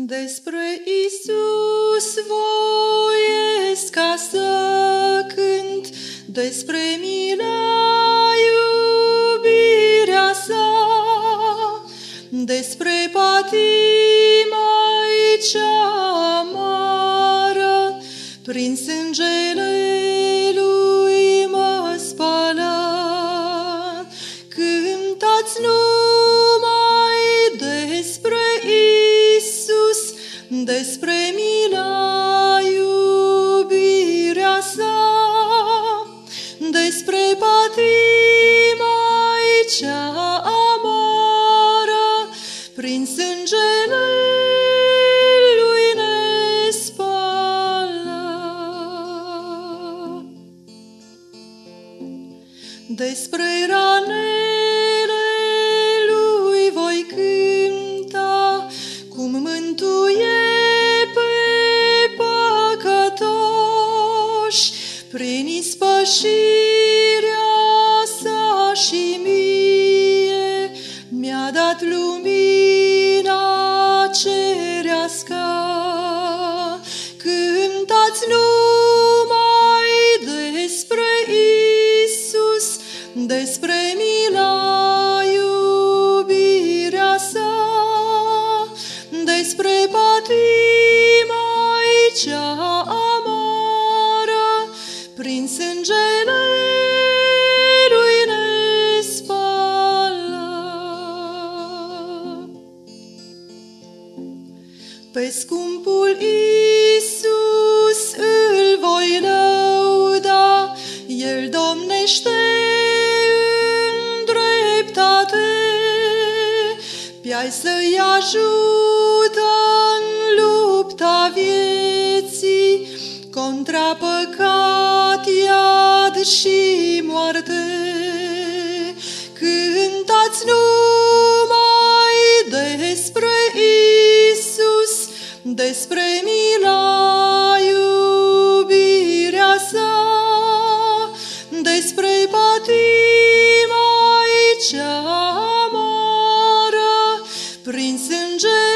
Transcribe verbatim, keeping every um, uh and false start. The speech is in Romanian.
Despre Iisus voiesc ca să cânt, despre mila iubirea sa, despre patima-i cea amară, prin sângele lui mă spală. Cântați numai despre Iisus, despre mila iubirea sa, despre patima-i cea amară, prin sângele lui ne spală. Despre ranele lui voi cânta, cum mântuie pe păcătoși, prin ispășirea sa și mie mi-a dat lumina cerească. Cântați numai despre Iisus, despre mila iubirea sa, despre patima-i cea amară, prin sângele lui ne spală. Pe scumpul Iisus îl voi lăuda, El domnește în dreptate, pe-ai să-i ajută în lupta vieții, contra păcat, iad și moarte. Cântați numai despre Iisus, despre mila iubirea sa, despre patima-i cea amară, prin sânge